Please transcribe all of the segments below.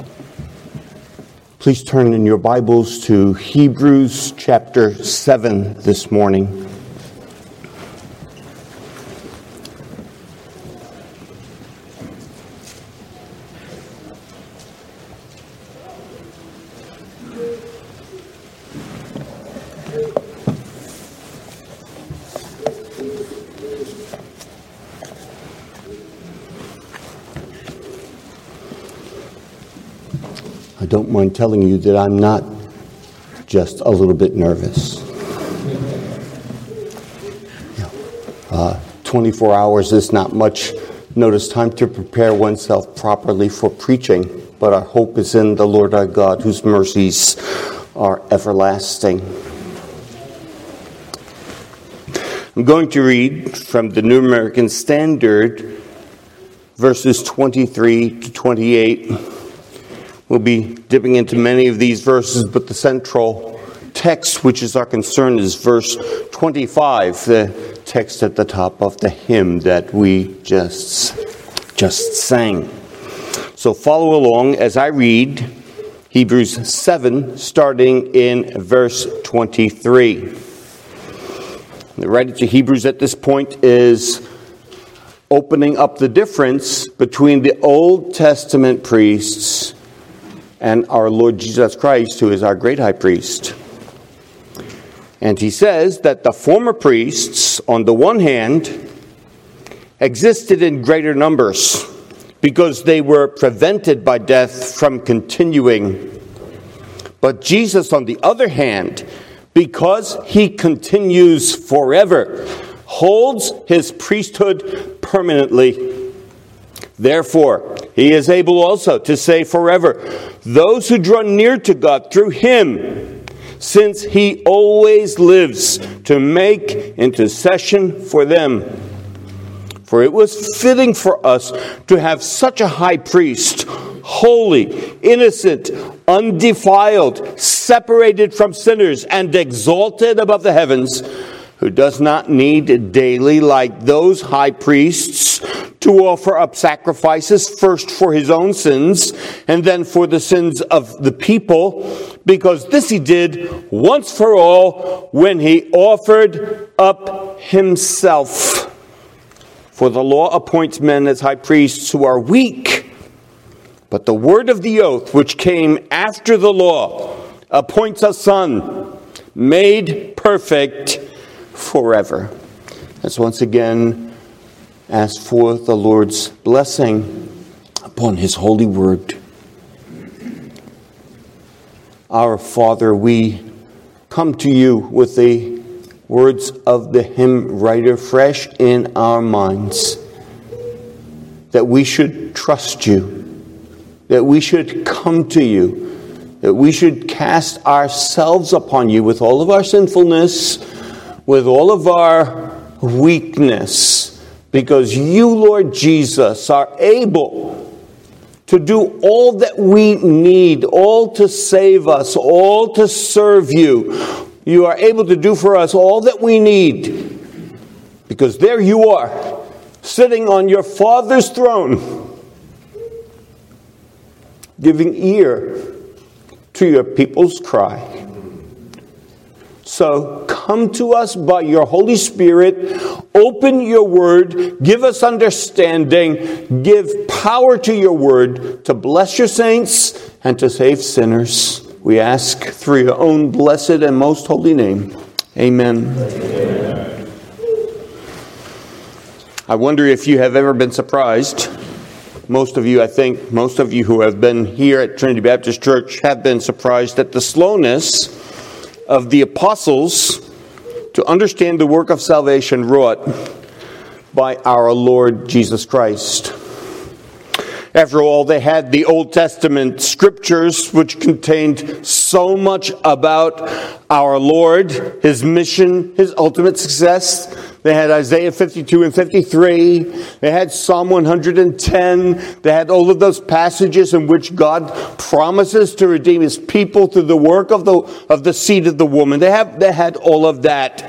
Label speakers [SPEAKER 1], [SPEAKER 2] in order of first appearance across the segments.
[SPEAKER 1] Please turn in your Bibles to Hebrews chapter 7 this morning. I don't mind telling you that I'm not just a little bit nervous. 24 hours is not much notice time to prepare oneself properly for preaching, but our hope is in the Lord our God, whose mercies are everlasting. I'm going to read from the New American Standard, verses 23 to 28. We'll be dipping into many of these verses, but the central text, which is our concern, is verse 25, the text at the top of the hymn that we just sang. So follow along as I read Hebrews 7, starting in verse 23. The writer to Hebrews at this point is opening up the difference between the Old Testament priests and our Lord Jesus Christ, who is our great high priest. And he says that the former priests, on the one hand, existed in greater numbers because they were prevented by death from continuing. But Jesus, on the other hand, because he continues forever, holds his priesthood permanently. Therefore, he is able also to save forever those who draw near to God through him, since he always lives to make intercession for them. For it was fitting for us to have such a high priest, holy, innocent, undefiled, separated from sinners, and exalted above the heavens, who does not need daily, like those high priests, to offer up sacrifices, first for his own sins, and then for the sins of the people, because this he did once for all when he offered up himself. For the law appoints men as high priests who are weak, but the word of the oath, which came after the law, appoints a son, made perfect forever. Let's once again ask for the Lord's blessing upon his holy word. Our Father, we come to you with the words of the hymn writer fresh in our minds, that we should trust you, that we should come to you, that we should cast ourselves upon you with all of our sinfulness, with all of our weakness, because you, Lord Jesus, are able to do all that we need, all to save us, all to serve you. You are able to do for us all that we need, because there you are, sitting on your Father's throne, giving ear to your people's cry. So come to us by your Holy Spirit, open your word, give us understanding, give power to your word to bless your saints and to save sinners. We ask through your own blessed and most holy name. Amen. Amen. I wonder if you have ever been surprised. Most of you, I think, most of you who have been here at Trinity Baptist Church have been surprised at the slowness of the apostles to understand the work of salvation wrought by our Lord Jesus Christ. After all, they had the Old Testament scriptures, which contained so much about our Lord, his mission, his ultimate success. They had Isaiah 52 and 53. They had Psalm 110. They had all of those passages in which God promises to redeem his people through the work of the seed of the woman. They had all of that.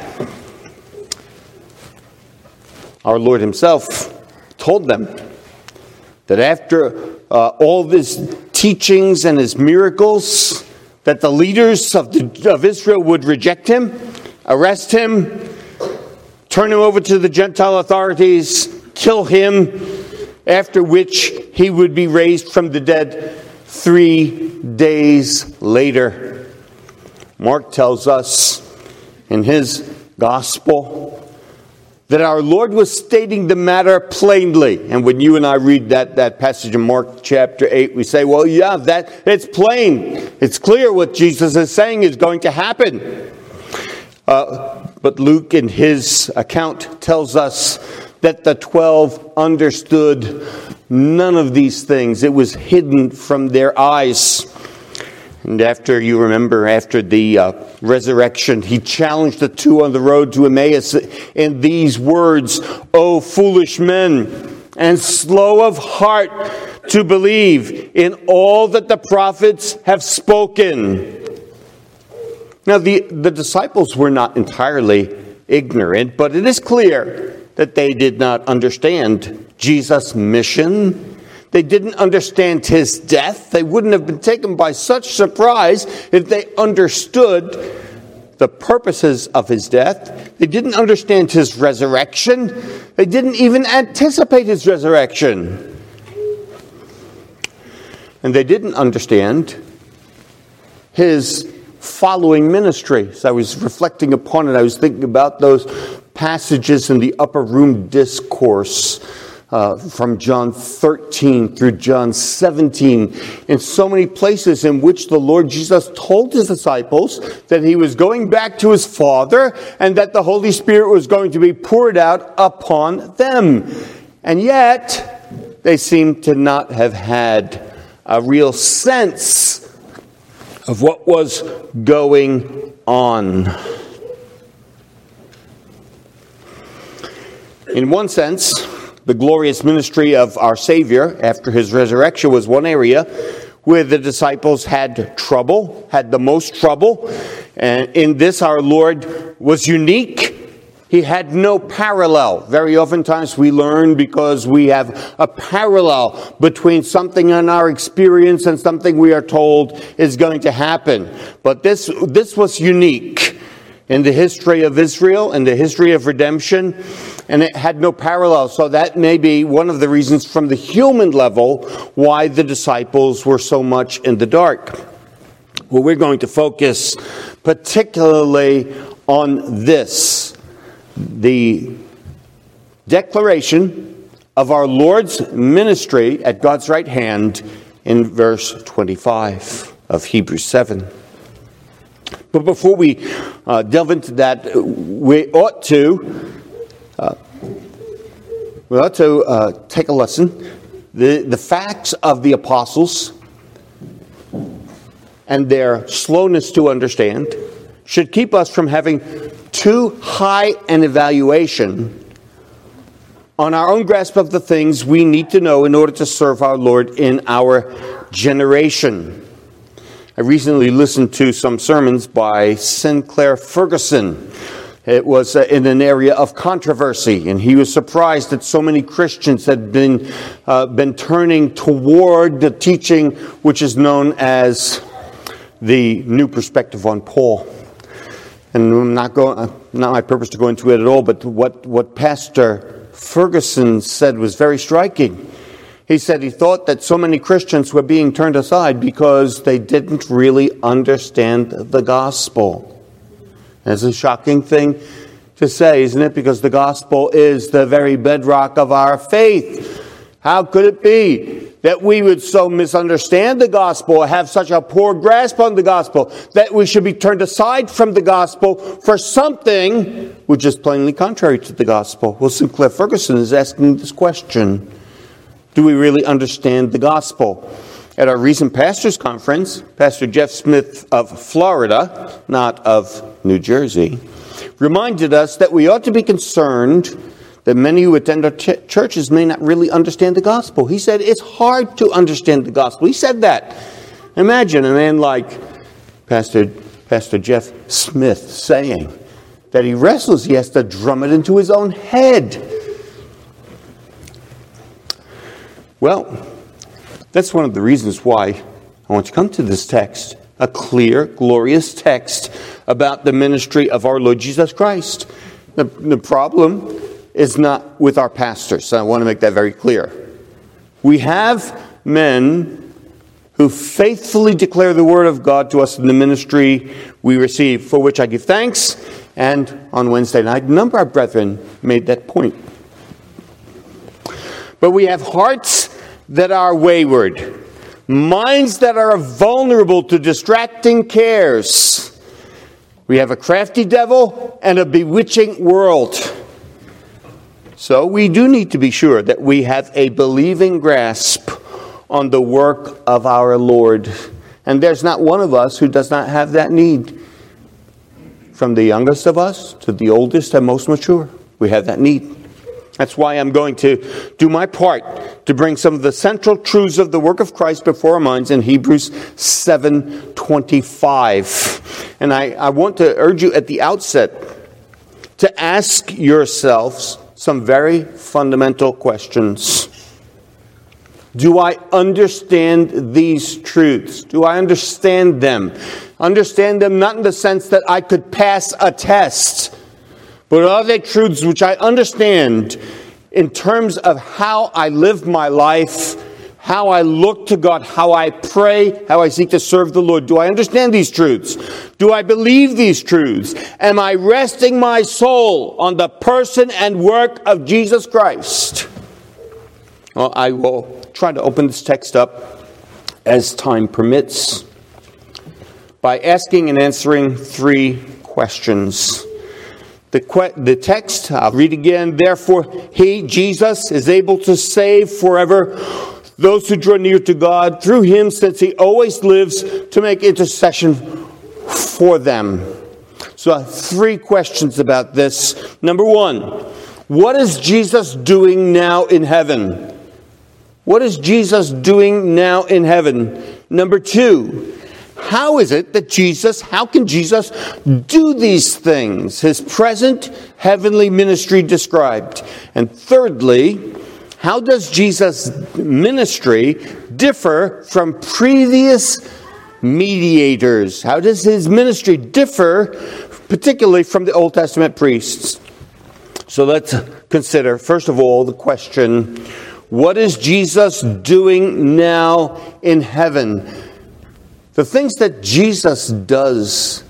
[SPEAKER 1] Our Lord himself told them that after all this teachings and his miracles, that the leaders of Israel would reject him, arrest him, turn him over to the Gentile authorities, kill him, after which he would be raised from the dead 3 days later. Mark tells us in his gospel that our Lord was stating the matter plainly. And when you and I read that passage in Mark chapter 8, we say, well, yeah, it's plain. It's clear what Jesus is saying is going to happen. But Luke, in his account, tells us that the 12 understood none of these things. It was hidden from their eyes. And after the resurrection, he challenged the two on the road to Emmaus in these words, "O foolish men, and slow of heart to believe in all that the prophets have spoken." Now, the disciples were not entirely ignorant, but it is clear that they did not understand Jesus' mission. They didn't understand his death. They wouldn't have been taken by such surprise if they understood the purposes of his death. They didn't understand his resurrection. They didn't even anticipate his resurrection. And they didn't understand his following ministry. So I was reflecting upon it. I was thinking about those passages in the upper room discourse from John 13 through John 17, in so many places in which the Lord Jesus told his disciples that he was going back to his Father and that the Holy Spirit was going to be poured out upon them. And yet, they seem to not have had a real sense of what was going on. In one sense, the glorious ministry of our Savior after his resurrection was one area where the disciples had the most trouble. And in this, our Lord was unique. He had no parallel. Very oftentimes we learn because we have a parallel between something in our experience and something we are told is going to happen. But this was unique in the history of Israel and the history of redemption, and it had no parallel. So that may be one of the reasons from the human level why the disciples were so much in the dark. Well, we're going to focus particularly on this, the declaration of our Lord's ministry at God's right hand in verse 25 of Hebrews 7. But before we delve into that, we ought to take a lesson. The facts of the apostles and their slowness to understand should keep us from having too high an evaluation on our own grasp of the things we need to know in order to serve our Lord in our generation. I recently listened to some sermons by Sinclair Ferguson. It was in an area of controversy, and he was surprised that so many Christians had been turning toward the teaching which is known as the New Perspective on Paul. And not my purpose to go into it at all, but what Pastor Ferguson said was very striking. He said he thought that so many Christians were being turned aside because they didn't really understand the gospel. It's a shocking thing to say, isn't it? Because the gospel is the very bedrock of our faith. How could it be that we would so misunderstand the gospel, have such a poor grasp on the gospel, that we should be turned aside from the gospel for something which is plainly contrary to the gospel? Well, Sinclair Ferguson is asking this question. Do we really understand the gospel? At our recent pastors' conference, Pastor Jeff Smith of Florida, not of New Jersey, reminded us that we ought to be concerned that many who attend our churches may not really understand the gospel. He said it's hard to understand the gospel. He said that. Imagine a man like Pastor Jeff Smith saying that he wrestles, he has to drum it into his own head. Well, that's one of the reasons why I want you to come to this text, a clear, glorious text about the ministry of our Lord Jesus Christ. The problem is not with our pastors. So I want to make that very clear. We have men who faithfully declare the word of God to us in the ministry we receive, for which I give thanks. And on Wednesday night, a number of brethren made that point. But we have hearts that are wayward, minds that are vulnerable to distracting cares. We have a crafty devil and a bewitching world. So we do need to be sure that we have a believing grasp on the work of our Lord. And there's not one of us who does not have that need. From the youngest of us to the oldest and most mature, we have that need. That's why I'm going to do my part to bring some of the central truths of the work of Christ before our minds in Hebrews 7:25. And I want to urge you at the outset to ask yourselves some very fundamental questions. Do I understand these truths? Do I understand them? Understand them not in the sense that I could pass a test, but are they truths which I understand in terms of how I live my life, how I look to God, how I pray, how I seek to serve the Lord? Do I understand these truths? Do I believe these truths? Am I resting my soul on the person and work of Jesus Christ? Well, I will try to open this text up as time permits by asking and answering three questions. The text, I'll read again. Therefore, he, Jesus, is able to save forever those who draw near to God through him, since he always lives to make intercession for them. So, three questions about this. Number one, what is Jesus doing now in heaven? What is Jesus doing now in heaven? Number two, how can Jesus do these things? His present heavenly ministry described. And thirdly, how does Jesus' ministry differ from previous mediators? How does his ministry differ particularly from the Old Testament priests? So let's consider, first of all, the question, what is Jesus doing now in heaven? The things that Jesus does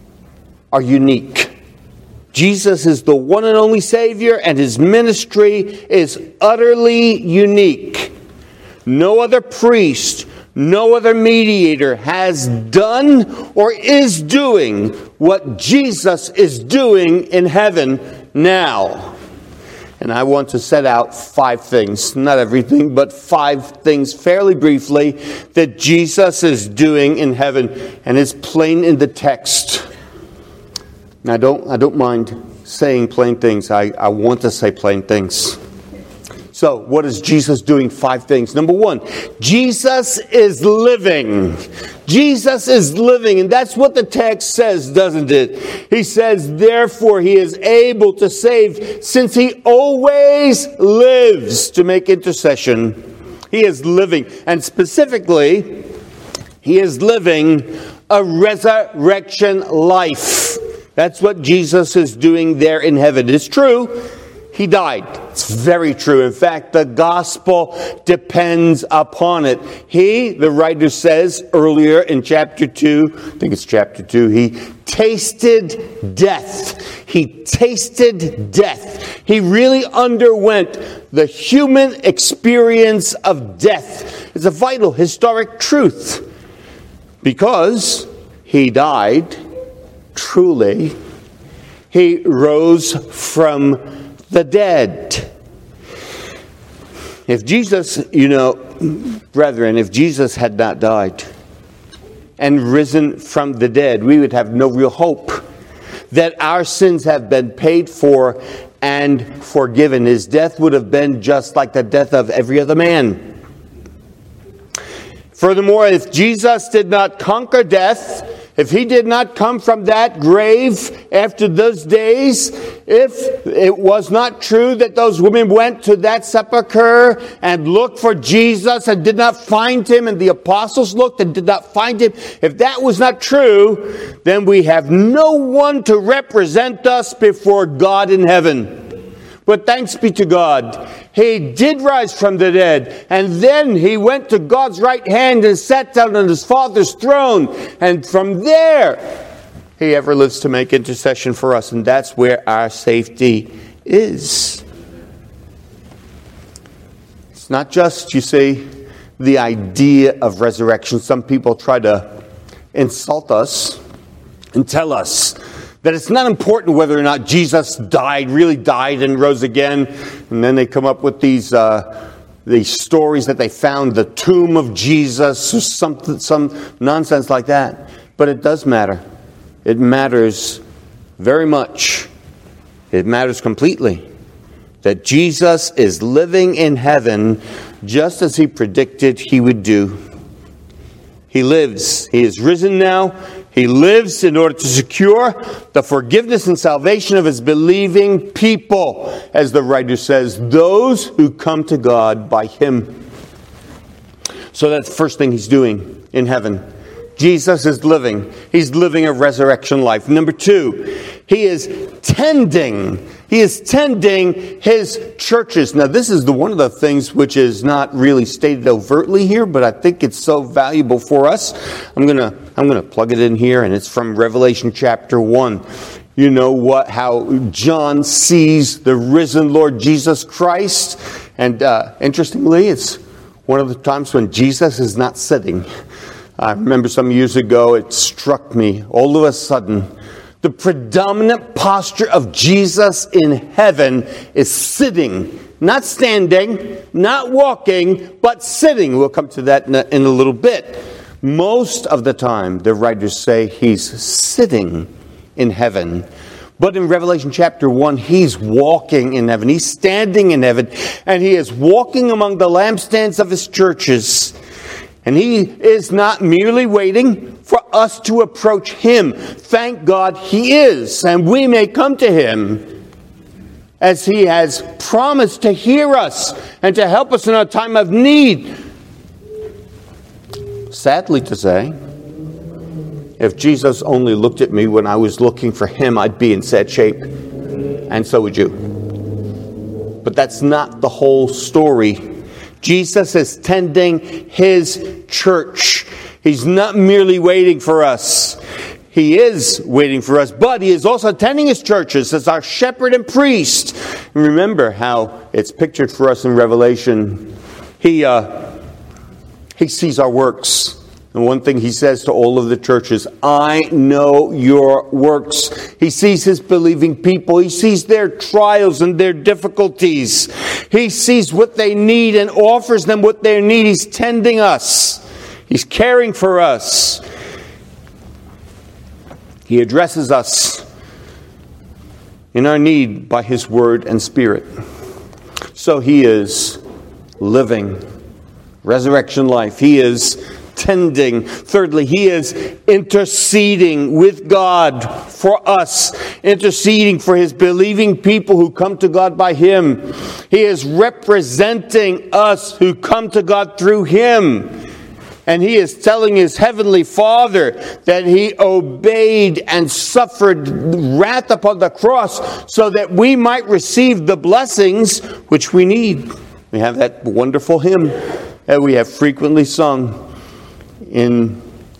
[SPEAKER 1] are unique. Jesus is the one and only Savior, and his ministry is utterly unique. No other priest, no other mediator has done or is doing what Jesus is doing in heaven now. And I want to set out 5 things, not everything, but 5 things fairly briefly that Jesus is doing in heaven, and it's plain in the text. Now, I don't mind saying plain things. I want to say plain things. So, what is Jesus doing? 5 things. Number 1, Jesus is living. Jesus is living, and that's what the text says, doesn't it? He says, therefore, he is able to save, since he always lives to make intercession. He is living, and specifically, he is living a resurrection life. That's what Jesus is doing there in heaven. It's true. He died. It's very true. In fact, the gospel depends upon it. He, the writer says earlier in chapter 2, I think it's chapter 2, he tasted death. He tasted death. He really underwent the human experience of death. It's a vital historic truth. Because he died, truly, he rose from the dead. If Jesus, brethren, if Jesus had not died and risen from the dead, we would have no real hope that our sins have been paid for and forgiven. His death would have been just like the death of every other man. Furthermore, if Jesus did not conquer death If he did not come from that grave after those days, if it was not true that those women went to that sepulcher and looked for Jesus and did not find him, and the apostles looked and did not find him, if that was not true, then we have no one to represent us before God in heaven. But thanks be to God, he did rise from the dead, and then he went to God's right hand and sat down on his Father's throne, and from there he ever lives to make intercession for us, and that's where our safety is. It's not just, you see, the idea of resurrection. Some people try to insult us and tell us that it's not important whether or not Jesus really died and rose again. And then they come up with these stories that they found the tomb of Jesus or some nonsense like that. But it does matter. It matters very much. It matters completely that Jesus is living in heaven just as he predicted he would do. He lives. He is risen now. He lives in order to secure the forgiveness and salvation of his believing people, as the writer says, those who come to God by him. So that's the first thing he's doing in heaven. Jesus is living. He's living a resurrection life. Number two, he is tending. He is tending his churches. Now, this is one of the things which is not really stated overtly here, but I think it's so valuable for us. I'm gonna plug it in here, and it's from Revelation chapter 1. You know how John sees the risen Lord Jesus Christ, and interestingly, it's one of the times when Jesus is not sitting. I remember some years ago, it struck me all of a sudden. The predominant posture of Jesus in heaven is sitting, not standing, not walking, but sitting. We'll come to that in a little bit. Most of the time, the writers say he's sitting in heaven. But in Revelation chapter 1, he's walking in heaven. He's standing in heaven, and he is walking among the lampstands of his churches. And he is not merely waiting for us to approach him. Thank God he is, and we may come to him as he has promised to hear us and to help us in our time of need. Sadly to say, if Jesus only looked at me when I was looking for him, I'd be in sad shape, and so would you. But that's not the whole story. Jesus is tending his church. He's not merely waiting for us. He is waiting for us, but he is also tending his churches as our shepherd and priest. And remember how it's pictured for us in Revelation. He sees our works. And one thing he says to all of the churches, I know your works. He sees his believing people. He sees their trials and their difficulties. He sees what they need and offers them what they need. He's tending us. He's caring for us. He addresses us in our need by his word and spirit. So he is living resurrection life. He is tending. Thirdly, he is interceding with God for us, interceding for his believing people who come to God by him. He is representing us who come to God through him. And he is telling his heavenly Father that he obeyed and suffered wrath upon the cross so that we might receive the blessings which we need. We have that wonderful hymn that we have frequently sung in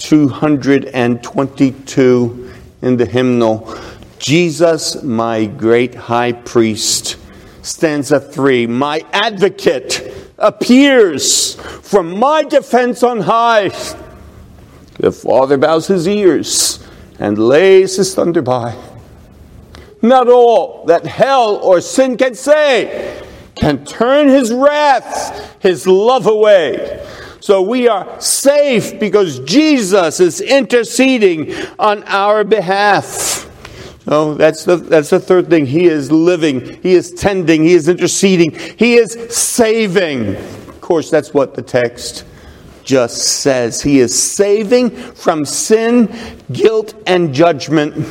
[SPEAKER 1] 222 in the hymnal. Jesus, my great high priest. Stanza 3. My advocate appears from my defense on high. The Father bows his ears and lays his thunder by. Not all that hell or sin can say can turn his wrath, his love away. So we are safe because Jesus is interceding on our behalf. So that's the third thing. He is living. He is tending. He is interceding. He is saving. Of course, that's what the text just says. He is saving from sin, guilt, and judgment.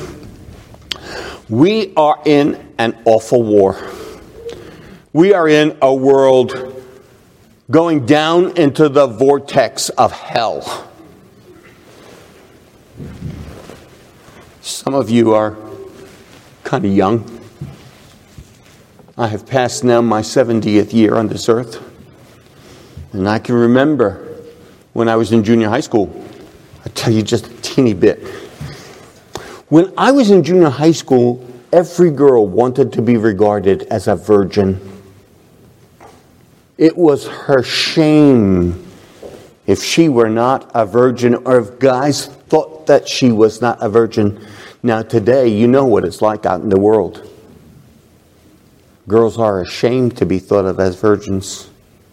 [SPEAKER 1] We are in an awful war. We are in a world going down into the vortex of hell. Some of you are kind of young. I have passed now my 70th year on this earth. And I can remember when I was in junior high school. I'll tell you just a teeny bit. When I was in junior high school, every girl wanted to be regarded as a virgin. It was her shame if she were not a virgin, or if guys thought that she was not a virgin. Now today, you know what it's like out in the world. Girls are ashamed to be thought of as virgins.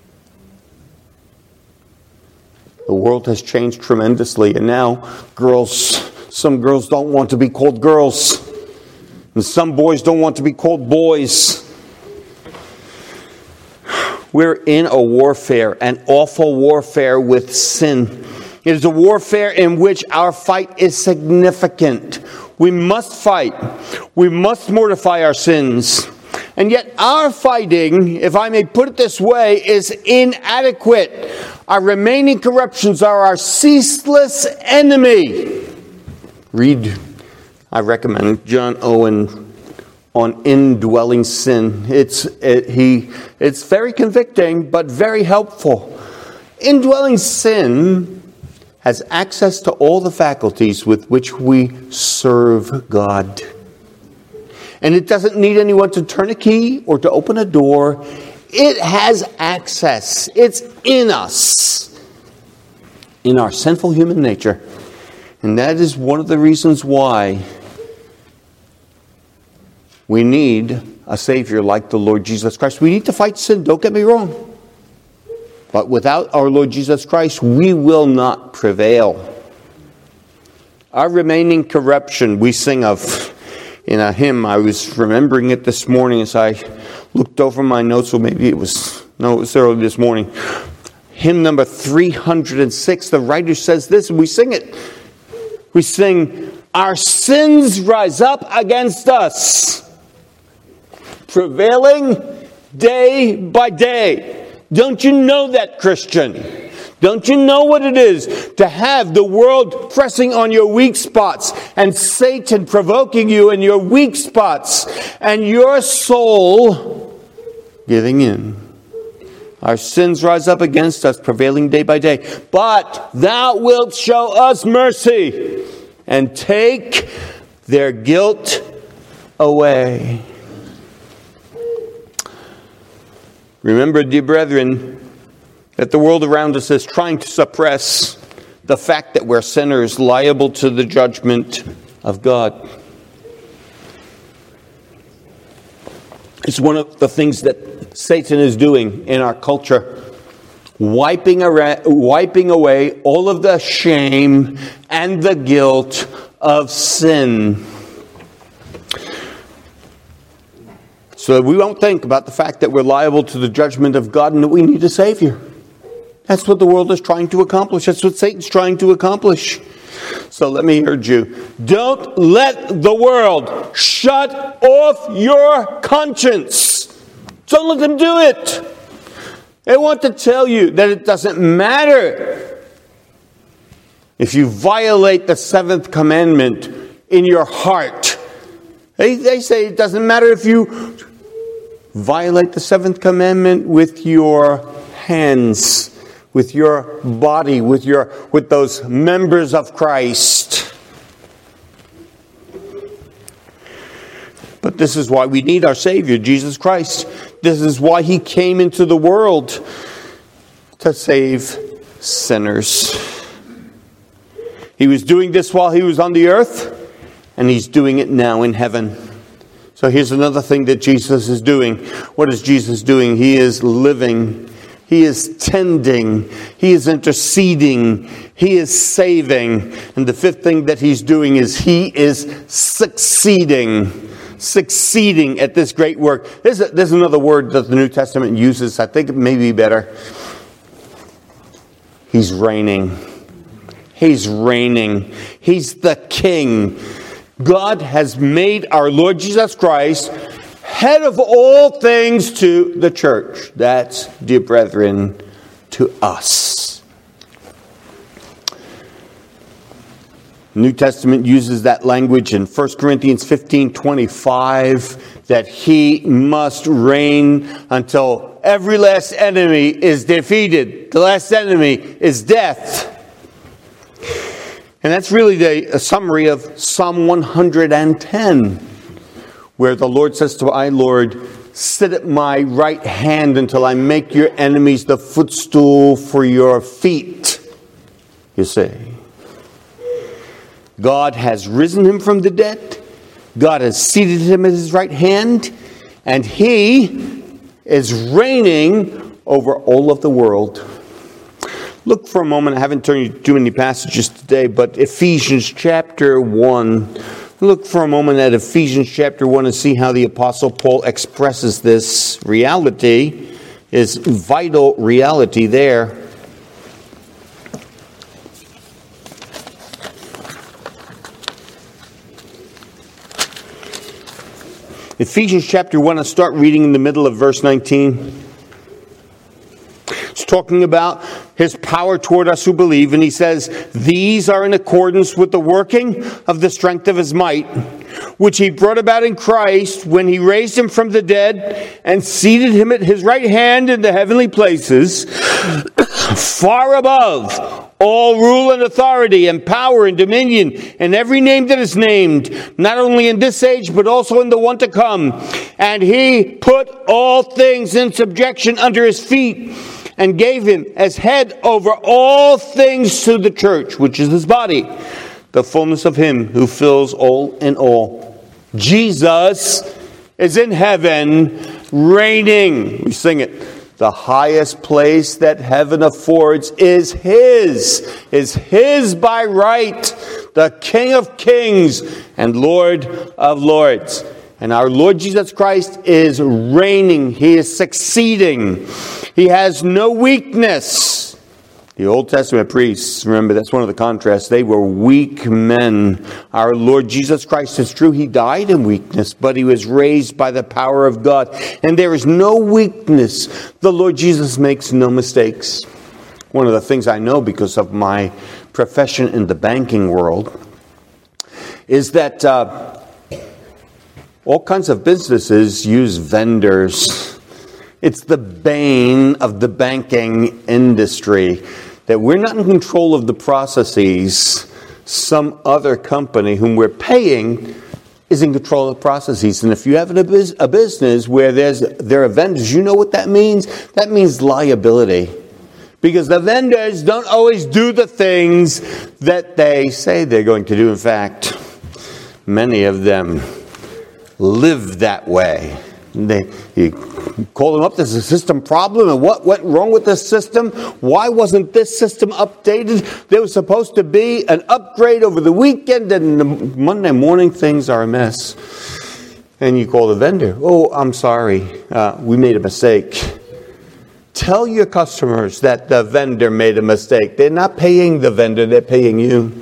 [SPEAKER 1] The world has changed tremendously, and now some girls don't want to be called girls, and some boys don't want to be called boys. We're in a warfare, an awful warfare with sin. It is a warfare in which our fight is significant. We must fight. We must mortify our sins. And yet our fighting, if I may put it this way, is inadequate. Our remaining corruptions are our ceaseless enemy. Read, I recommend, John Owen on indwelling sin. It's very convicting, but very helpful. Indwelling sin has access to all the faculties with which we serve God. And it doesn't need anyone to turn a key or to open a door. It has access. It's in us, in our sinful human nature. And that is one of the reasons why we need a Savior like the Lord Jesus Christ. We need to fight sin, don't get me wrong. But without our Lord Jesus Christ, we will not prevail. Our remaining corruption we sing of in a hymn. I was remembering it this morning as I looked over my notes, or maybe it was early this morning. Hymn number 306, the writer says this, and we sing it. We sing, our sins rise up against us, prevailing day by day. Don't you know that, Christian? Don't you know what it is to have the world pressing on your weak spots and Satan provoking you in your weak spots and your soul giving in? Our sins rise up against us, prevailing day by day. But thou wilt show us mercy and take their guilt away. Remember, dear brethren, that the world around us is trying to suppress the fact that we're sinners liable to the judgment of God. It's one of the things that Satan is doing in our culture, wiping away all of the shame and the guilt of sin. So that we won't think about the fact that we're liable to the judgment of God and that we need a Savior. That's what the world is trying to accomplish. That's what Satan's trying to accomplish. So let me urge you, don't let the world shut off your conscience. Don't let them do it. They want to tell you that it doesn't matter if you violate the seventh commandment in your heart. They say it doesn't matter if you violate the seventh commandment with your hands, with your body, with those members of Christ. But this is why we need our Savior, Jesus Christ. This is why He came into the world, to save sinners. He was doing this while He was on the earth, and He's doing it now in heaven. So here's another thing that Jesus is doing. What is Jesus doing? He is living. He is tending. He is interceding. He is saving. And the fifth thing that He's doing is He is succeeding at this great work. There's another word that the New Testament uses. I think it may be better. He's reigning. He's reigning. He's the King. God has made our Lord Jesus Christ head of all things to the church. That's, dear brethren, to us. The New Testament uses that language in 1 Corinthians 15:25, that he must reign until every last enemy is defeated. The last enemy is death. And that's really a summary of Psalm 110, where the Lord says to my Lord, sit at my right hand until I make your enemies the footstool for your feet. You see, God has risen him from the dead. God has seated him at his right hand. And he is reigning over all of the world. Look for a moment. I haven't turned you to any passages today, but Ephesians chapter 1. Look for a moment at Ephesians chapter 1 and see how the Apostle Paul expresses this reality, his vital reality there. Ephesians chapter 1, I'll start reading in the middle of verse 19. It's talking about his power toward us who believe, and he says, these are in accordance with the working of the strength of his might, which he brought about in Christ when he raised him from the dead and seated him at his right hand in the heavenly places, far above all rule and authority and power and dominion and every name that is named, not only in this age but also in the one to come. And he put all things in subjection under his feet, and gave him as head over all things to the church, which is his body, the fullness of him who fills all in all. Jesus is in heaven, reigning. We sing it. The highest place that heaven affords is his by right, the King of kings and Lord of lords. And our Lord Jesus Christ is reigning. He is succeeding. He has no weakness. The Old Testament priests, remember, that's one of the contrasts. They were weak men. Our Lord Jesus Christ, is true, he died in weakness, but he was raised by the power of God. And there is no weakness. The Lord Jesus makes no mistakes. One of the things I know because of my profession in the banking world is that all kinds of businesses use vendors. It's the bane of the banking industry that we're not in control of the processes. Some other company whom we're paying is in control of the processes. And if you have a business where there are vendors, you know what that means? That means liability. Because the vendors don't always do the things that they say they're going to do. In fact, many of them live that way. You call them up, there's a system problem, and what went wrong with this system? Why wasn't this system updated? There was supposed to be an upgrade over the weekend, and the Monday morning things are a mess. And you call the vendor, oh, I'm sorry, we made a mistake. Tell your customers that the vendor made a mistake. They're not paying the vendor, they're paying you.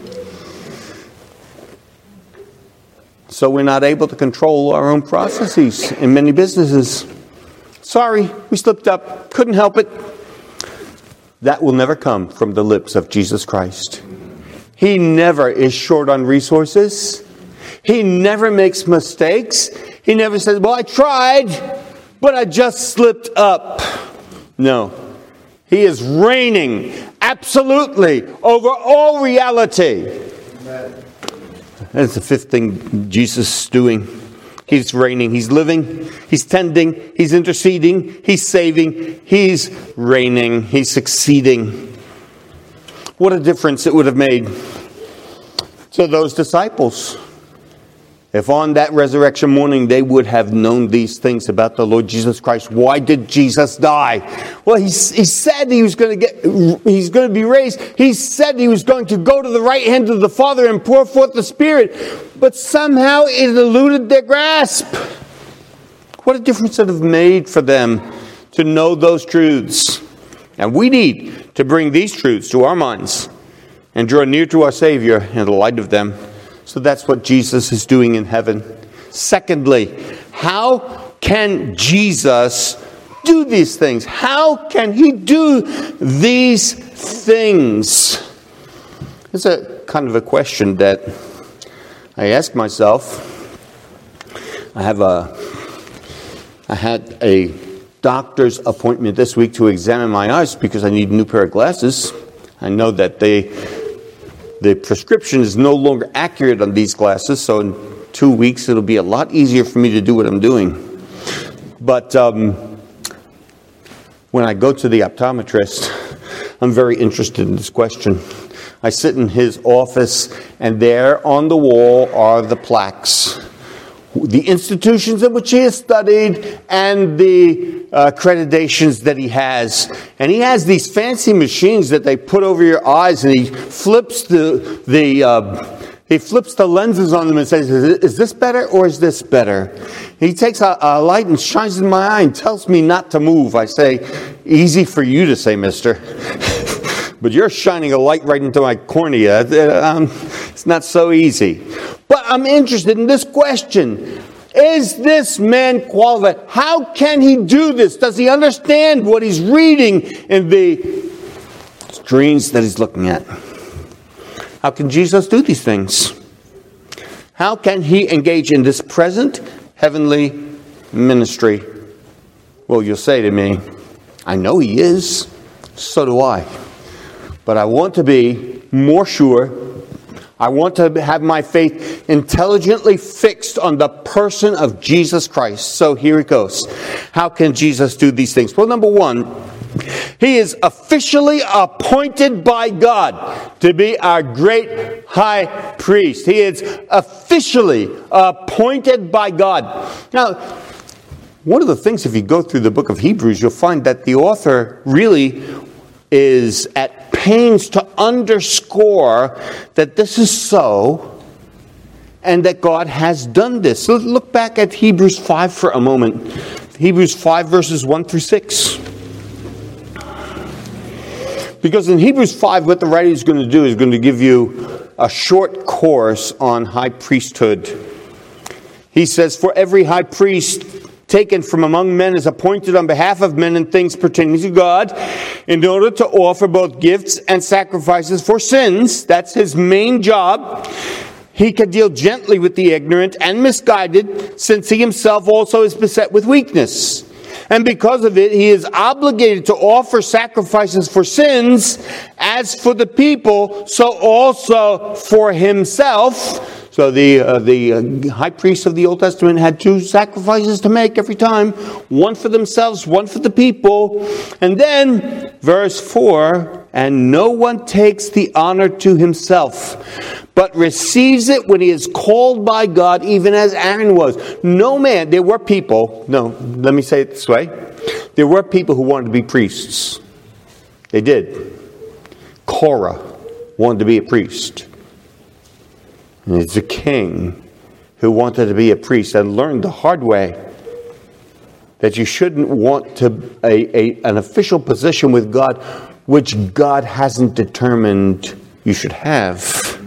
[SPEAKER 1] So we're not able to control our own processes in many businesses. Sorry, we slipped up. Couldn't help it. That will never come from the lips of Jesus Christ. He never is short on resources. He never makes mistakes. He never says, well, I tried, but I just slipped up. No. He is reigning absolutely over all reality. Amen. That's the fifth thing Jesus is doing. He's reigning. He's living. He's tending. He's interceding. He's saving. He's reigning. He's succeeding. What a difference it would have made to those disciples if on that resurrection morning they would have known these things about the Lord Jesus Christ. Why did Jesus die? Well, he said he's going to be raised. He said he was going to go to the right hand of the Father and pour forth the Spirit. But somehow it eluded their grasp. What a difference it would have made for them to know those truths. And we need to bring these truths to our minds and draw near to our Savior in the light of them. So that's what Jesus is doing in heaven. Secondly, how can Jesus do these things? How can he do these things? It's a kind of a question that I ask myself. I had a doctor's appointment this week to examine my eyes because I need a new pair of glasses. I know that the prescription is no longer accurate on these glasses, so in 2 weeks it'll be a lot easier for me to do what I'm doing. But when I go to the optometrist, I'm very interested in this question. I sit in his office, and there on the wall are the plaques, the institutions in which he has studied, and the accreditations that he has. And he has these fancy machines that they put over your eyes, and he flips the lenses on them and says, is this better or is this better? He takes a light and shines in my eye and tells me not to move. I say, easy for you to say, mister. But you're shining a light right into my cornea. It's not so easy. But I'm interested in this question. Is this man qualified? How can he do this? Does he understand what he's reading in the screens that he's looking at? How can Jesus do these things? How can he engage in this present heavenly ministry? Well, you'll say to me, I know he is. So do I. But I want to be more sure. I want to have my faith intelligently fixed on the person of Jesus Christ. So here it goes. How can Jesus do these things? Well, number one, he is officially appointed by God to be our great high priest. He is officially appointed by God. Now, one of the things, if you go through the book of Hebrews, you'll find that the author really is at pains to underscore that this is so and that God has done this. So look back at Hebrews 5 for a moment. Hebrews 5 verses 1 through 6. Because in Hebrews 5, what the writer is going to do is going to give you a short course on high priesthood. He says, for every high priest taken from among men is appointed on behalf of men and things pertaining to God, in order to offer both gifts and sacrifices for sins. That's his main job. He can deal gently with the ignorant and misguided, since he himself also is beset with weakness. And because of it, he is obligated to offer sacrifices for sins, as for the people, so also for himself. So the high priest of the Old Testament had 2 sacrifices to make every time. One for themselves, one for the people. And then, verse 4, and no one takes the honor to himself, but receives it when he is called by God, even as Aaron was. No man, there were people, let me say it this way. There were people who wanted to be priests. They did. Korah wanted to be a priest. And it's a king who wanted to be a priest and learned the hard way that you shouldn't want to an official position with God which God hasn't determined you should have.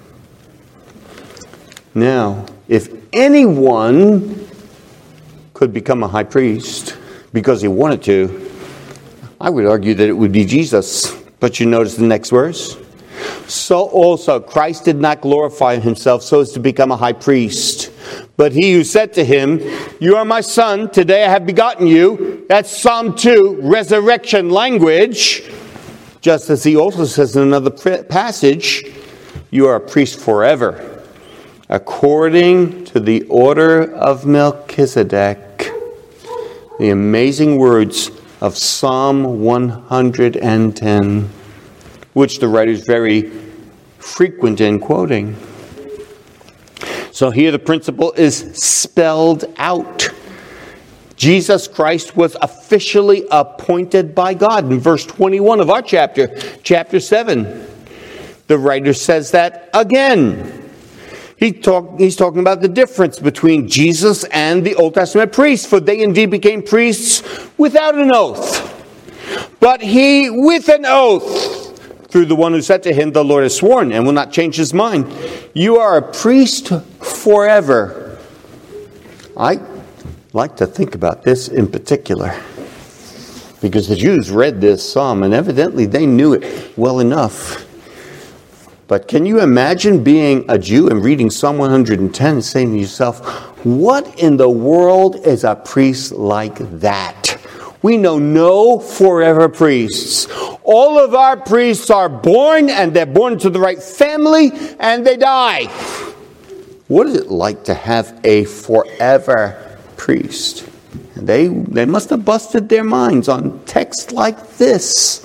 [SPEAKER 1] Now, if anyone could become a high priest because he wanted to, I would argue that it would be Jesus. But you notice the next verse. So also Christ did not glorify himself so as to become a high priest. But he who said to him, you are my son, today I have begotten you. That's Psalm 2, resurrection language. Just as he also says in another passage, you are a priest forever, according to the order of Melchizedek. The amazing words of Psalm 110. Which the writer is very frequent in quoting. So here the principle is spelled out. Jesus Christ was officially appointed by God. In verse 21 of our chapter 7, the writer says that again. He's talking about the difference between Jesus and the Old Testament priests, for they indeed became priests without an oath. But he, with an oath, through the one who said to him, the Lord has sworn and will not change his mind, you are a priest forever. I like to think about this in particular, because the Jews read this psalm, and evidently they knew it well enough. But can you imagine being a Jew and reading Psalm 110 and saying to yourself, what in the world is a priest like that? We know no forever priests. All of our priests are born, and they're born into the right family, and they die. What is it like to have a forever priest? They must have busted their minds on text like this.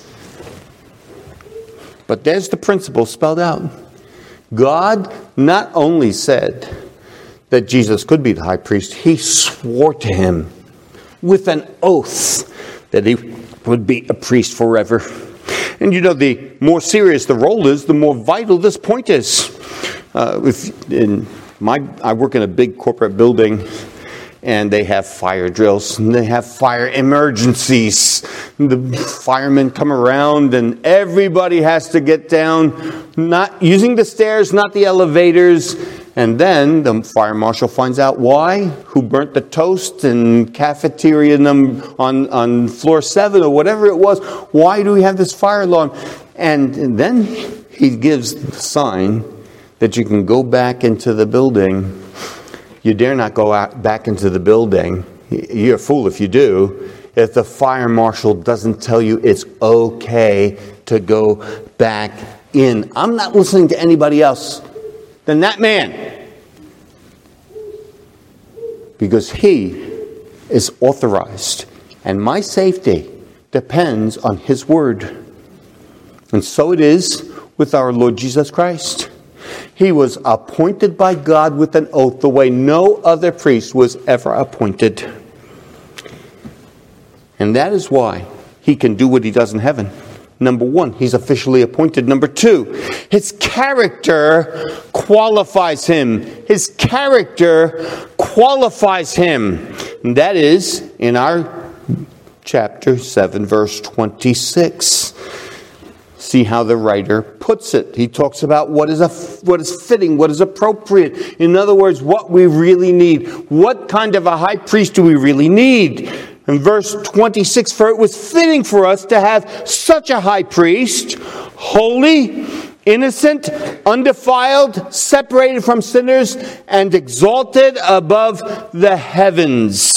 [SPEAKER 1] But there's the principle spelled out. God not only said that Jesus could be the high priest, he swore to him with an oath that he would be a priest forever. And you know, the more serious the role is, the more vital this point is. I work in a big corporate building, and they have fire drills, and they have fire emergencies. The firemen come around, and everybody has to get down, not using the stairs, not the elevators. And then the fire marshal finds out why, who burnt the toast in cafeteria on floor 7 or whatever it was. Why do we have this fire alarm? And then he gives the sign that you can go back into the building. You dare not go back into the building. You're a fool if you do. If the fire marshal doesn't tell you it's okay to go back in. I'm not listening to anybody else than that man. Because he is authorized. And my safety depends on his word. And so it is with our Lord Jesus Christ. He was appointed by God with an oath the way no other priest was ever appointed. And that is why he can do what he does in heaven. Number one, he's officially appointed. Number two, his character qualifies him. His character qualifies him. And that is in our chapter 7, verse 26. See how the writer puts it. He talks about what is fitting, what is appropriate. In other words, what we really need. What kind of a high priest do we really need? In verse 26, for it was fitting for us to have such a high priest, holy, innocent, undefiled, separated from sinners, and exalted above the heavens.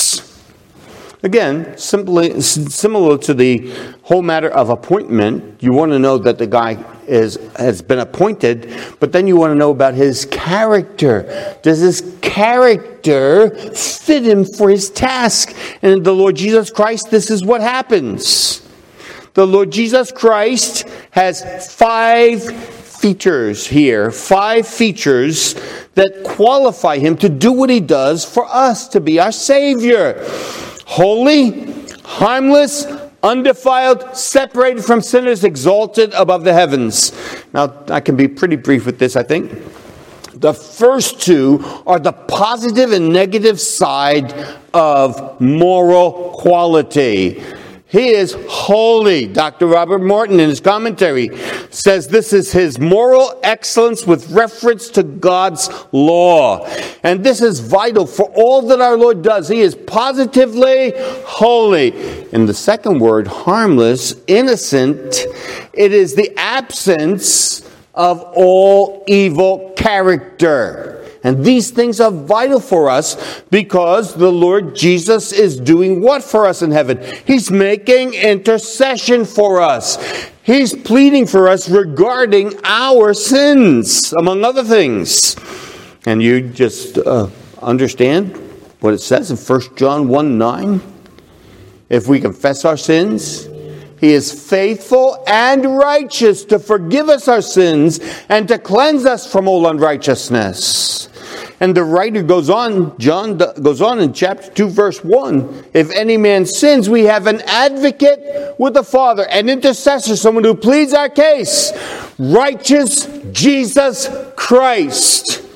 [SPEAKER 1] Again, similar to the whole matter of appointment, you want to know that the guy has been appointed, but then you want to know about his character. Does his character fit him for his task? And in the Lord Jesus Christ, this is what happens. The Lord Jesus Christ has 5 features here, 5 features that qualify him to do what he does for us, to be our Savior. Holy, harmless, undefiled, separated from sinners, exalted above the heavens. Now, I can be pretty brief with this, I think. The first 2 are the positive and negative side of moral quality. He is holy. Dr. Robert Morton, in his commentary, says this is his moral excellence with reference to God's law. And this is vital for all that our Lord does. He is positively holy. And the second word, harmless, innocent, it is the absence of all evil character. And these things are vital for us because the Lord Jesus is doing what for us in heaven? He's making intercession for us. He's pleading for us regarding our sins, among other things. And you just understand what it says in 1 John 1:9. If we confess our sins, He is faithful and righteous to forgive us our sins and to cleanse us from all unrighteousness. And the writer goes on, John goes on in chapter 2, verse 1. If any man sins, we have an advocate with the Father, an intercessor, someone who pleads our case. Righteous Jesus Christ.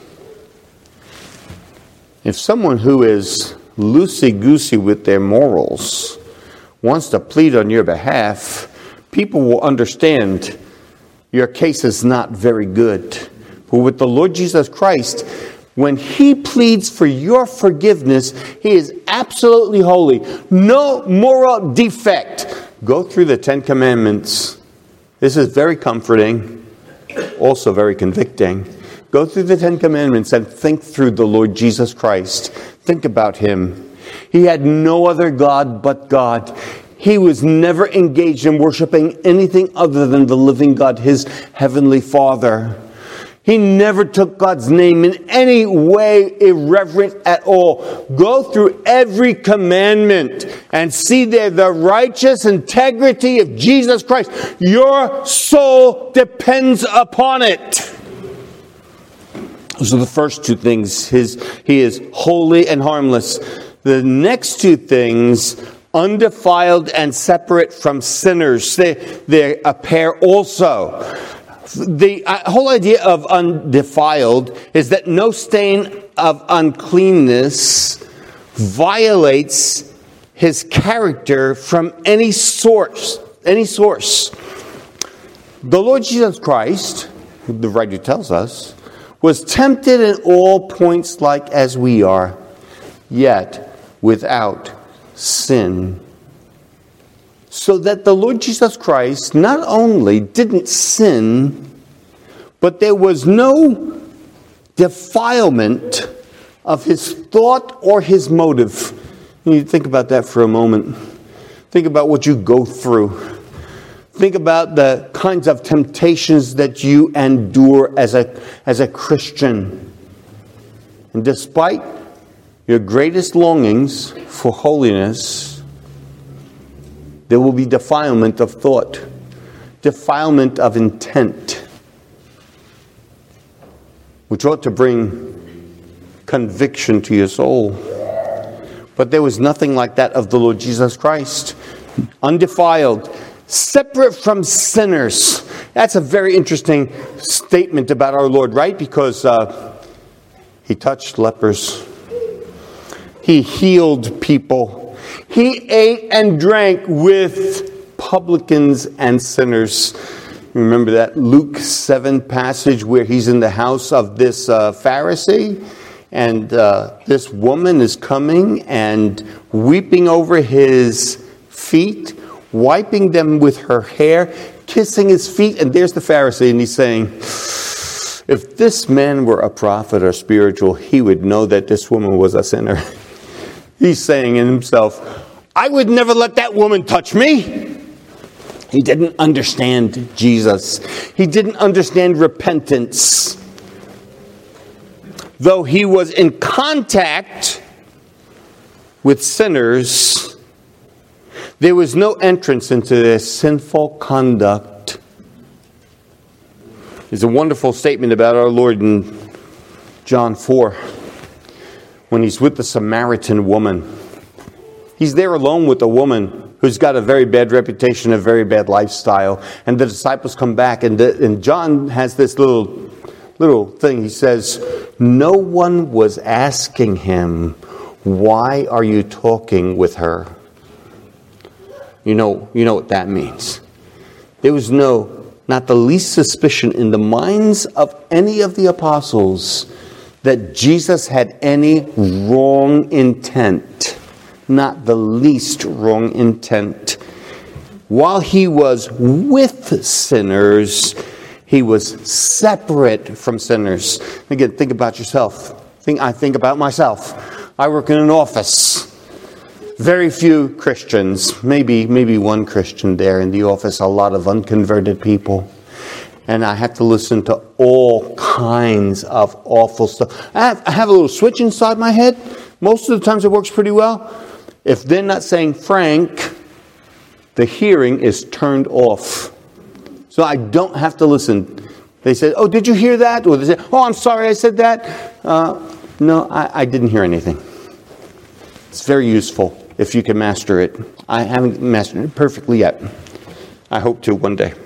[SPEAKER 1] If someone who is loosey-goosey with their morals wants to plead on your behalf, people will understand your case is not very good. But with the Lord Jesus Christ, when he pleads for your forgiveness, he is absolutely holy. No moral defect. Go through the 10 Commandments. This is very comforting, also very convicting. Go through the 10 Commandments and think through the Lord Jesus Christ. Think about him. He had no other God but God. He was never engaged in worshiping anything other than the living God, his heavenly Father. He never took God's name in any way irreverent at all. Go through every commandment and see there the righteous integrity of Jesus Christ. Your soul depends upon it. Those are the first two things. He is holy and harmless. The next two things, undefiled and separate from sinners. They're a pair also. The whole idea of undefiled is that no stain of uncleanness violates his character from any source. Any source. The Lord Jesus Christ, the writer tells us, was tempted in all points like as we are, yet without sin. So that the Lord Jesus Christ not only didn't sin, but there was no defilement of his thought or his motive. You need to think about that for a moment. Think about what you go through. Think about the kinds of temptations that you endure as a Christian. And despite your greatest longings for holiness, there will be defilement of thought, defilement of intent, which ought to bring conviction to your soul. But there was nothing like that of the Lord Jesus Christ. Undefiled, separate from sinners. That's a very interesting statement about our Lord, right? Because he touched lepers. He healed people. He ate and drank with publicans and sinners. Remember that Luke 7 passage where he's in the house of this Pharisee? And this woman is coming and weeping over his feet, wiping them with her hair, kissing his feet. And there's the Pharisee, and he's saying, if this man were a prophet or spiritual, he would know that this woman was a sinner. He's saying in himself, I would never let that woman touch me. He didn't understand Jesus. He didn't understand repentance. Though he was in contact with sinners, there was no entrance into their sinful conduct. There's a wonderful statement about our Lord in John 4 when he's with the Samaritan woman. He's there alone with a woman who's got a very bad reputation, a very bad lifestyle. And the disciples come back, and John has this little thing. He says, no one was asking him, why are you talking with her? You know what that means. There was not the least suspicion in the minds of any of the apostles that Jesus had any wrong intent. Not the least wrong intent. While he was with sinners, he was separate from sinners. Again, think about yourself. I think about myself. I work in an office. Very few Christians, maybe one Christian there in the office, a lot of unconverted people. And I have to listen to all kinds of awful stuff. I have a little switch inside my head. Most of the times it works pretty well. If they're not saying Frank, the hearing is turned off. So I don't have to listen. They say, oh, did you hear that? Or they say, oh, I'm sorry I said that. No, I didn't hear anything. It's very useful if you can master it. I haven't mastered it perfectly yet. I hope to one day.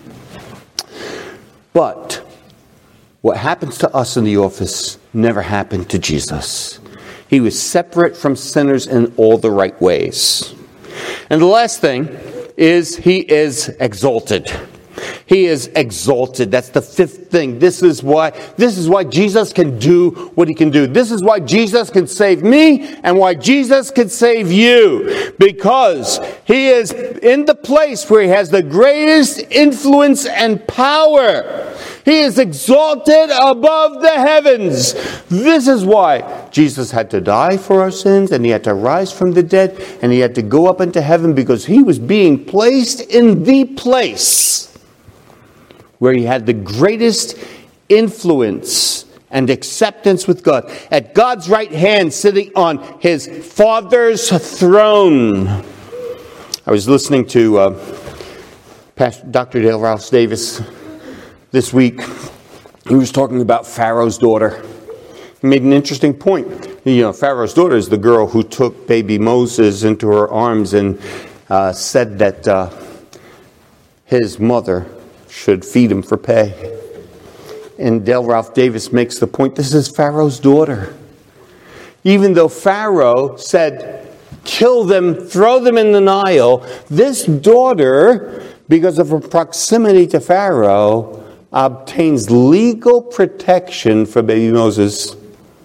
[SPEAKER 1] But what happens to us in the office never happened to Jesus. He was separate from sinners in all the right ways. And the last thing is he is exalted. He is exalted. That's the fifth thing. This is why Jesus can do what he can do. This is why Jesus can save me and why Jesus can save you. Because he is in the place where he has the greatest influence and power. He is exalted above the heavens. This is why Jesus had to die for our sins, and he had to rise from the dead, and he had to go up into heaven, because he was being placed in the place where he had the greatest influence and acceptance with God. At God's right hand, sitting on his Father's throne. I was listening to Pastor Dr. Dale Ralph Davis this week. He was talking about Pharaoh's daughter. He made an interesting point. Pharaoh's daughter is the girl who took baby Moses into her arms and said that his mother should feed him for pay. And Dale Ralph Davis makes the point, this is Pharaoh's daughter. Even though Pharaoh said, kill them, throw them in the Nile, this daughter, because of her proximity to Pharaoh, obtains legal protection for baby Moses.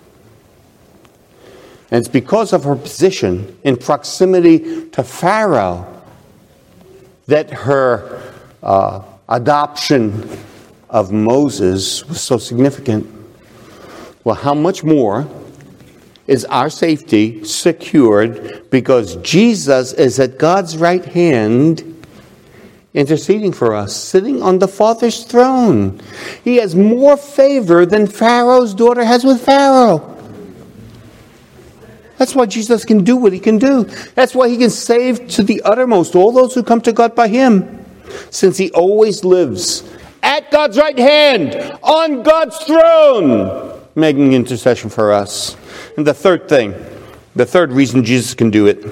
[SPEAKER 1] And it's because of her position in proximity to Pharaoh that her adoption of Moses was so significant. Well, how much more is our safety secured because Jesus is at God's right hand interceding for us, sitting on the Father's throne. He has more favor than Pharaoh's daughter has with Pharaoh. That's why Jesus can do what he can do. That's why he can save to the uttermost all those who come to God by him. Since he always lives at God's right hand, on God's throne, making intercession for us. And the third reason Jesus can do it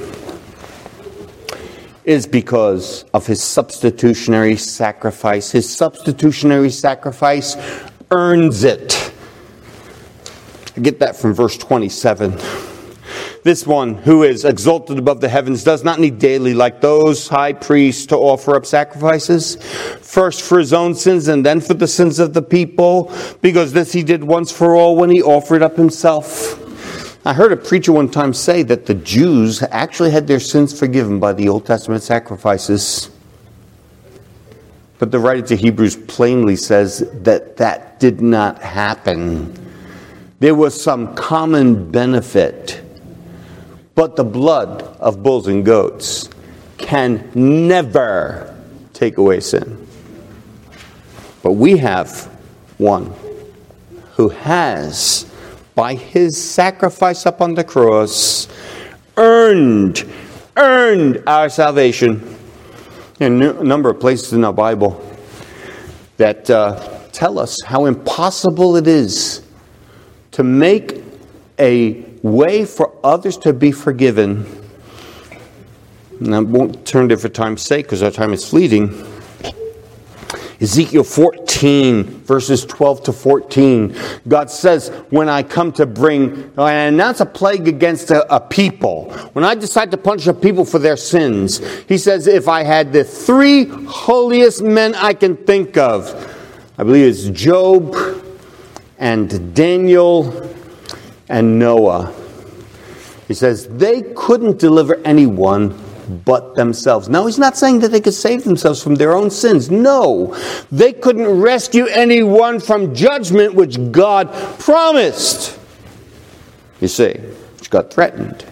[SPEAKER 1] is because of his substitutionary sacrifice. His substitutionary sacrifice earns it. I get that from verse 27. This one who is exalted above the heavens does not need daily, like those high priests, to offer up sacrifices, first for his own sins and then for the sins of the people, because this he did once for all when he offered up himself. I heard a preacher one time say that the Jews actually had their sins forgiven by the Old Testament sacrifices. But the writer to Hebrews plainly says that did not happen. There was some common benefit. But the blood of bulls and goats can never take away sin. But we have one who has, by his sacrifice upon the cross, earned our salvation. In a number of places in our Bible that tell us how impossible it is to make a way for others to be forgiven. And I won't turn there for time's sake because our time is fleeting. Ezekiel 14, verses 12 to 14. God says, when I come to when I announce a plague against a people, when I decide to punish a people for their sins, he says, if I had the three holiest men I can think of, I believe it's Job and Daniel and Noah. He says they couldn't deliver anyone but themselves. Now, he's not saying that they could save themselves from their own sins. No, they couldn't rescue anyone from judgment which God promised. You see, which God threatened.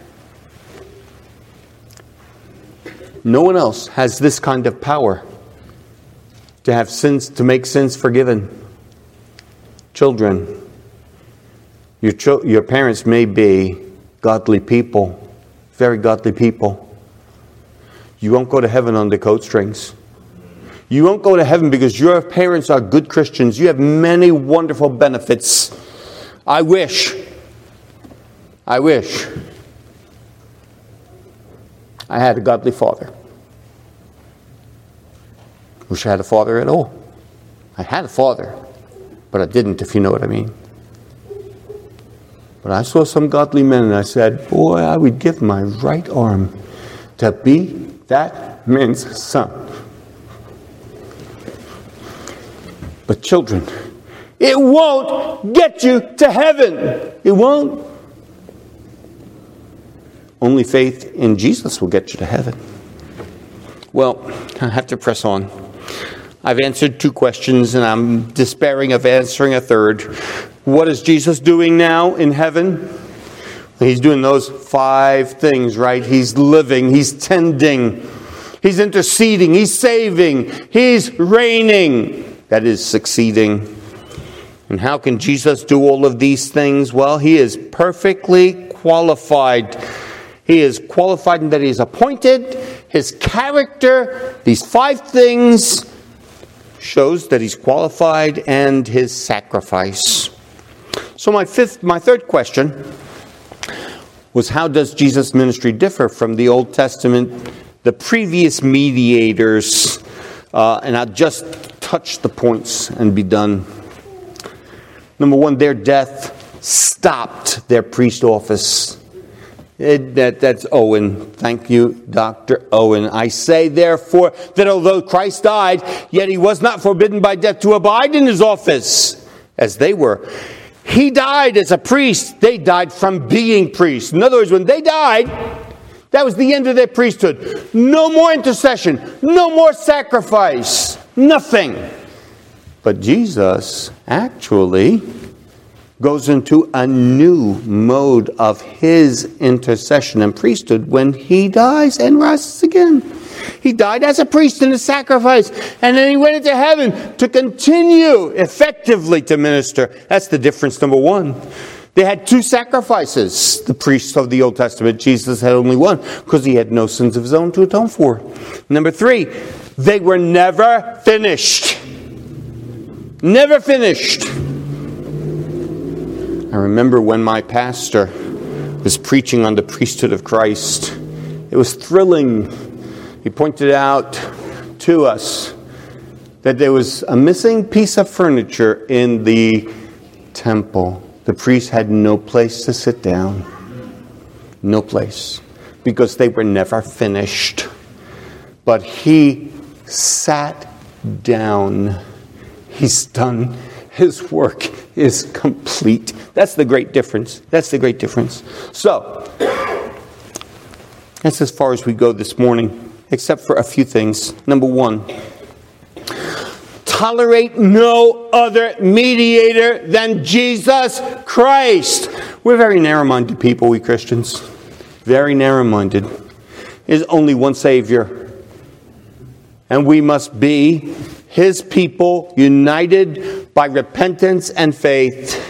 [SPEAKER 1] No one else has this kind of power to have sins, to make sins forgiven. Children, your parents may be godly people, very godly people. You won't go to heaven on the coat strings. You won't go to heaven because your parents are good Christians. You have many wonderful benefits. I wish I had a godly father. Wish I had a father at all. I had a father, but I didn't, if you know what I mean. But I saw some godly men and I said, boy, I would give my right arm to be that means son. But children, it won't get you to heaven. It won't. Only faith in Jesus will get you to heaven. Well, I have to press on. I've answered 2 questions, and I'm despairing of answering a third. What is Jesus doing now in heaven? He's doing those 5 things, right? He's living, he's tending, he's interceding, he's saving, he's reigning. That is succeeding. And how can Jesus do all of these things? Well, he is perfectly qualified. He is qualified in that he is appointed. His character, these 5 things, shows that he's qualified, and his sacrifice. So my third question was, how does Jesus' ministry differ from the Old Testament, the previous mediators? And I'll just touch the points and be done. Number 1, their death stopped their priest office. That's Owen. Thank you, Dr. Owen. I say, therefore, that although Christ died, yet he was not forbidden by death to abide in his office, as they were. He died as a priest. They died from being priests. In other words, when they died, that was the end of their priesthood. No more intercession. No more sacrifice. Nothing. But Jesus actually goes into a new mode of his intercession and priesthood when he dies and rises again. He died as a priest in a sacrifice, and then he went into heaven to continue effectively to minister. That's the difference, number 1. They had 2 sacrifices, the priests of the Old Testament. Jesus had only 1, because he had no sins of his own to atone for. Number 3, they were never finished. Never finished. I remember when my pastor was preaching on the priesthood of Christ. It was thrilling. He pointed out to us that there was a missing piece of furniture in the temple. The priests had no place to sit down. No place. Because they were never finished. But he sat down. He's done. His work is complete. That's the great difference. That's the great difference. So, that's as far as we go this morning, except for a few things. Number 1, tolerate no other mediator than Jesus Christ. We're very narrow-minded people, we Christians. Very narrow-minded. There's only one Savior. And we must be his people, united by repentance and faith.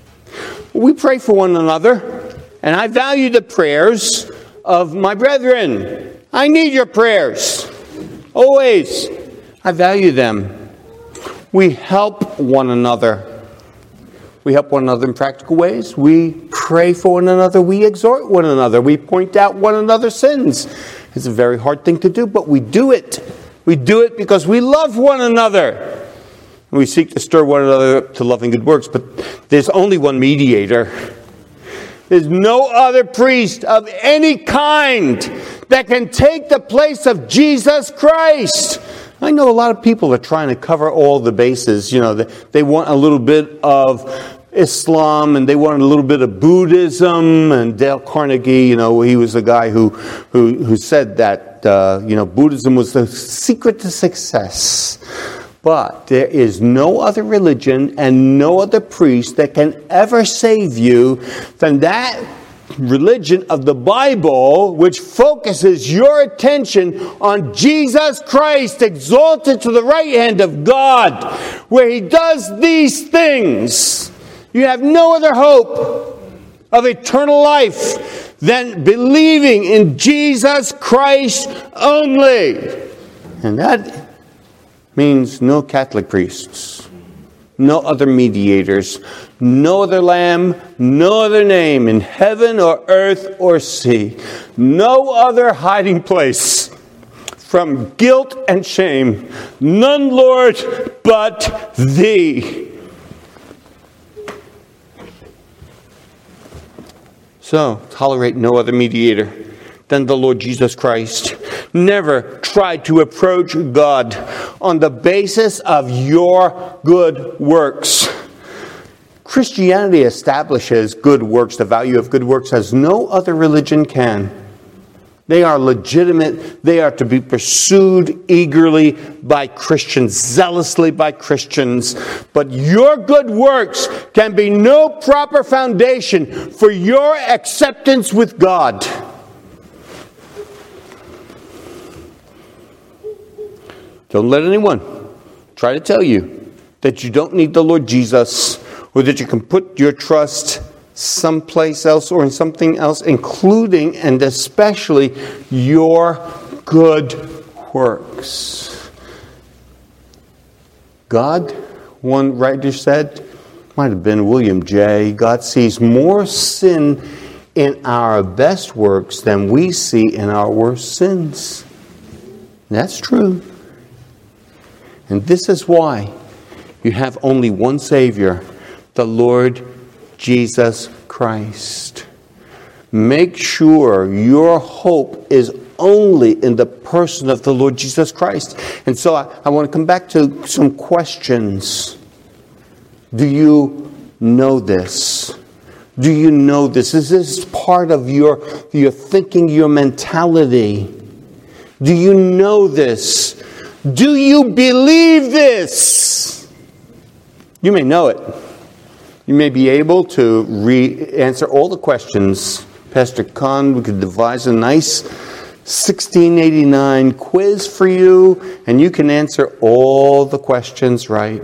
[SPEAKER 1] We pray for one another, and I value the prayers of my brethren. I need your prayers. Always. I value them. We help one another. We help one another in practical ways. We pray for one another. We exhort one another. We point out one another's sins. It's a very hard thing to do, but we do it. We do it because we love one another. We seek to stir one another up to love and good works, but there's only one mediator. There's no other priest of any kind that can take the place of Jesus Christ. I know a lot of people are trying to cover all the bases. You know, they want a little bit of Islam, and they want a little bit of Buddhism. And Dale Carnegie, you know, he was the guy who said that Buddhism was the secret to success. But there is no other religion and no other priest that can ever save you than that religion of the Bible, which focuses your attention on Jesus Christ, exalted to the right hand of God, where he does these things. You have no other hope of eternal life than believing in Jesus Christ only. And that means no Catholic priests, no other mediators, no other lamb, no other name in heaven or earth or sea, no other hiding place from guilt and shame. None, Lord, but thee. So, tolerate no other mediator than the Lord Jesus Christ. Never try to approach God on the basis of your good works. Christianity establishes good works, the value of good works, as no other religion can. They are legitimate. They are to be pursued eagerly by Christians, zealously by Christians. But your good works can be no proper foundation for your acceptance with God. Don't let anyone try to tell you that you don't need the Lord Jesus, or that you can put your trust someplace else or in something else, including and especially your good works. God, one writer said, might have been William J., God sees more sin in our best works than we see in our worst sins. That's true. And this is why you have only one Savior, the Lord Jesus Christ. Make sure your hope is only in the person of the Lord Jesus Christ. And so I want to come back to some questions. Do you know this? Do you know this? Is this part of your thinking, your mentality? Do you know this? Do you believe this? You may know it. You may be able to answer all the questions. Pastor Kahn could devise a nice 1689 quiz for you, and you can answer all the questions right.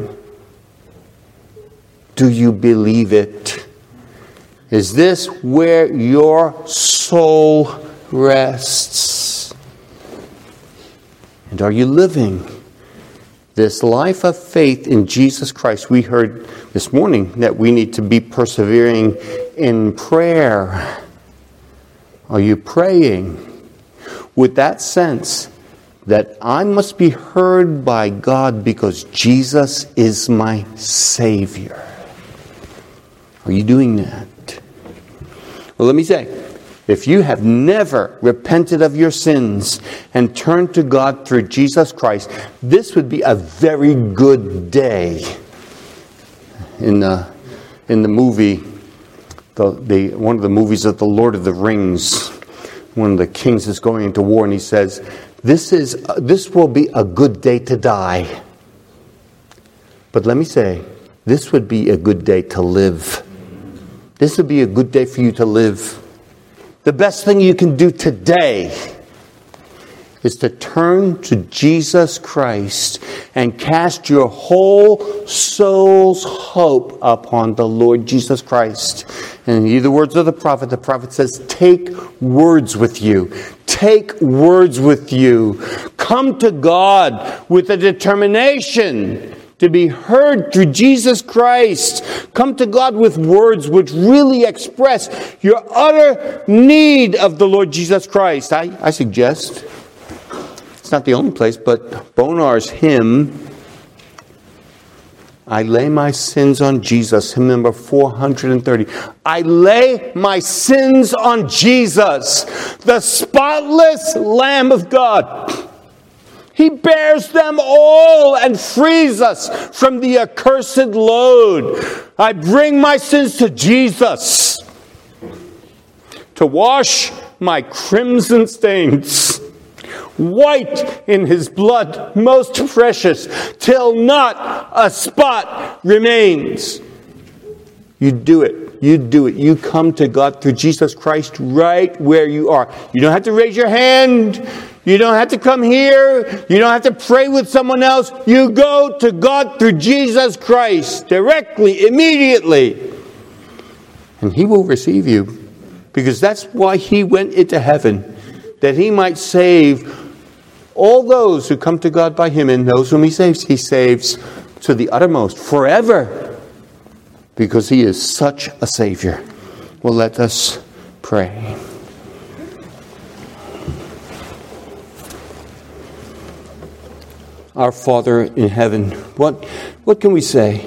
[SPEAKER 1] Do you believe it? Is this where your soul rests? And are you living this life of faith in Jesus Christ? We heard this morning that we need to be persevering in prayer. Are you praying with that sense that I must be heard by God because Jesus is my Savior? Are you doing that? Well, let me say, if you have never repented of your sins and turned to God through Jesus Christ, this would be a very good day. In the movie, one of the movies of the Lord of the Rings, one of the kings is going into war, and he says, "This will be a good day to die." But let me say, this would be a good day to live. This would be a good day for you to live. The best thing you can do today is to turn to Jesus Christ and cast your whole soul's hope upon the Lord Jesus Christ. And in the words of the prophet says, take words with you. Take words with you. Come to God with a determination to be heard through Jesus Christ. Come to God with words which really express your utter need of the Lord Jesus Christ. I suggest, it's not the only place, but Bonar's hymn, I lay my sins on Jesus, hymn number 430. I lay my sins on Jesus, the spotless Lamb of God. He bears them all and frees us from the accursed load. I bring my sins to Jesus to wash my crimson stains, white in his blood, most precious, till not a spot remains. You do it. You do it. You come to God through Jesus Christ right where you are. You don't have to raise your hand. You don't have to come here. You don't have to pray with someone else. You go to God through Jesus Christ directly, immediately. And He will receive you. Because that's why He went into heaven. That He might save all those who come to God by Him. And those whom He saves to the uttermost, forever. Because He is such a Savior. Well, let us pray. Our Father in heaven, what can we say?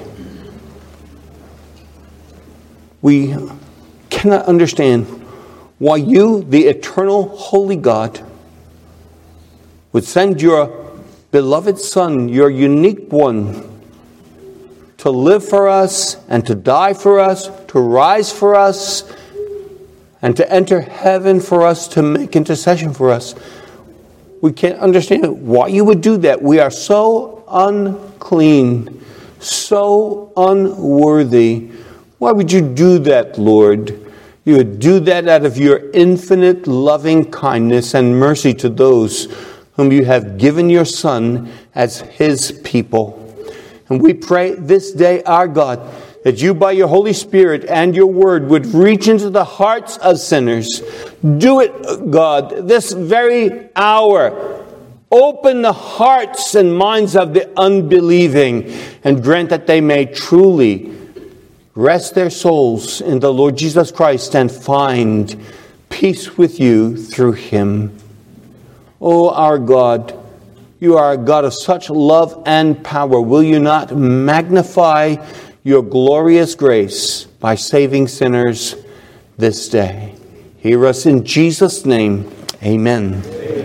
[SPEAKER 1] We cannot understand why you, the eternal holy God, would send your beloved Son, your unique one, to live for us and to die for us, to rise for us, and to enter heaven for us, to make intercession for us. We can't understand why you would do that. We are so unclean, so unworthy. Why would you do that, Lord? You would do that out of your infinite loving kindness and mercy to those whom you have given your Son as his people. And we pray this day, our God, that you by your Holy Spirit and your word would reach into the hearts of sinners. Do it, God, this very hour. Open the hearts and minds of the unbelieving and grant that they may truly rest their souls in the Lord Jesus Christ and find peace with you through him. Oh, our God, you are a God of such love and power. Will you not magnify your glorious grace by saving sinners this day? Hear us in Jesus' name. Amen.